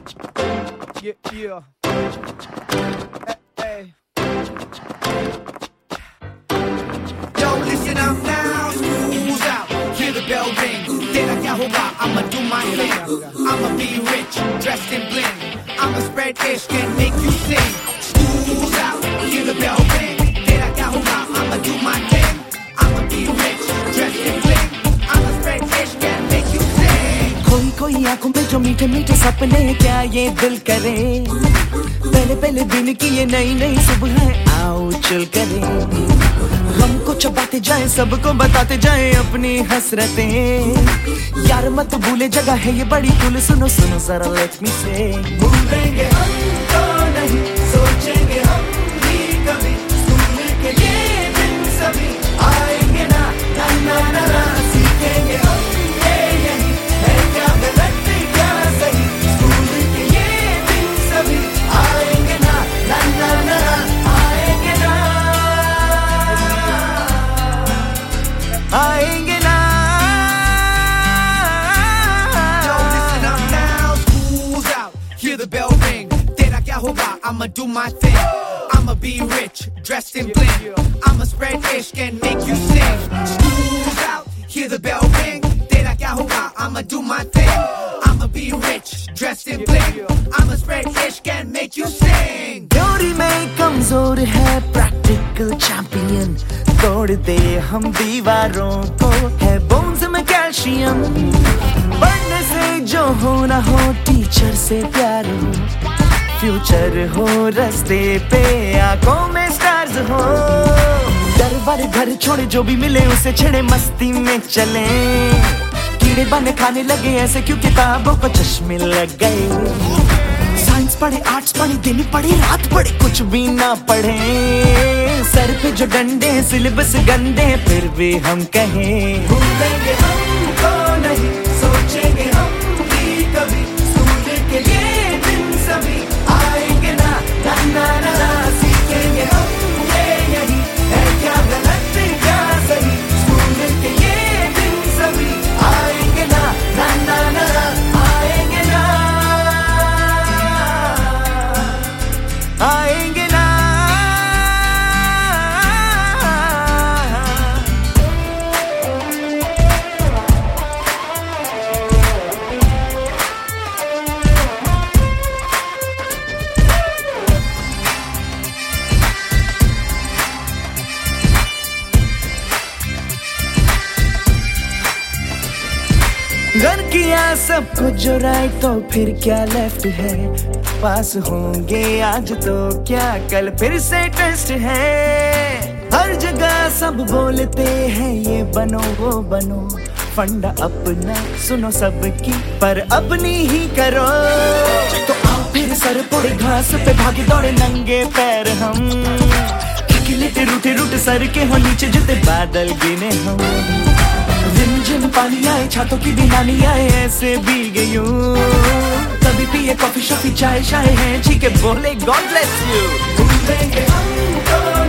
Yeah, yeah. Hey, hey. Yo, listen up now, school's out. Hear the bell ring. Tera kya hoga? I'ma do my thing. I'ma be rich, dressed in bling. I'ma spread ishq and make you sing. School's out. Hear the bell ring. Tera kya hoga? I'ma do my thing. I'ma be rich, dressed in bling. I'ma spread ishq and make you sing. कोई कोई आंखों में जो मीठे मीठे सपने क्या ये दिल करे, पहले पहले दिन की ये नई नई सुबह आओ चल करे, हमको चबाते जाए सबको बताते जाए अपनी हसरतें, यार मत भूले जगह है ये बड़ी कुल, सुनो सुनो जरा लेट मी से, भूलेंगे हम तो नहीं सोचेंगे हम भी कभी, स्कूल के ये दिन सभी आएंगे ना ना ना ना, ना सीखेंगे हम ये यही है क्या गलत क्या सही, स्कूल के ये दिन सभी आएंगे ना ना ना ना, आएंगे ना आएंगे ना। Yo, listen up now, school's out. Hear the bell ring. Tera kya hoga? I'ma do my thing. I'ma be rich, dressed in bling. I'ma spread ishq and make you sing. School's out. Hear the bell ring. Tera kya hoga? I'ma do my thing. I'ma be rich, dressed in bling. I'ma spread ishq and make you sing. Theory में कमजोर है practical champion, तोड़ दे हम दीवारों को, है bones में calcium, पढ़ने से जो हो ना हो टीचर से प्यार हो, फ्यूचर हो रास्ते पे आंखों में स्टार्स हो, डर वाले घर छोड़े जो भी मिले उसे छेड़े मस्ती में चले, कीड़े बने खाने लगे ऐसे क्यों किताबों को चश्मे लग गए, साइंस पढ़े आर्ट्स पढ़े दिन पढ़े रात पढ़े कुछ भी ना पढ़े, सर पे जो डंडे सिलेबस गंदे फिर भी हम कहें, भूलेंगे हमको नहीं सोचेंगे हम भी कभी, स्कूल के ये दिन सभी आएंगे ना ना ना ना, ना सीखेंगे हम ये यही है क्या गलत क्या सही, स्कूल के ये दिन सभी आएंगे ना ना ना ना, आएंगे ना आएंगे ना। घर किया सब कुछ जो राइट तो फिर क्या लेफ्ट है, पास होंगे आज तो क्या कल फिर से टेस्ट है, हर जगह सब बोलते हैं ये बनो वो बनो, फंडा अपना सुनो सबकी पर अपनी ही करो, तो आओ फिर सर पोड़े घास पे भागे दौड़े नंगे पैर हम, थके लेटे रूठे रूठे सर के हो नीचे जूते बादल गिने हम, रिमझिम पानी आए छातों की दीवानी आए ऐसे भीगे यूं, कभी पिए कॉफी शॉफी चाय शाय है जी के बोले गॉड ब्लेस यू, भूलेंगे हमको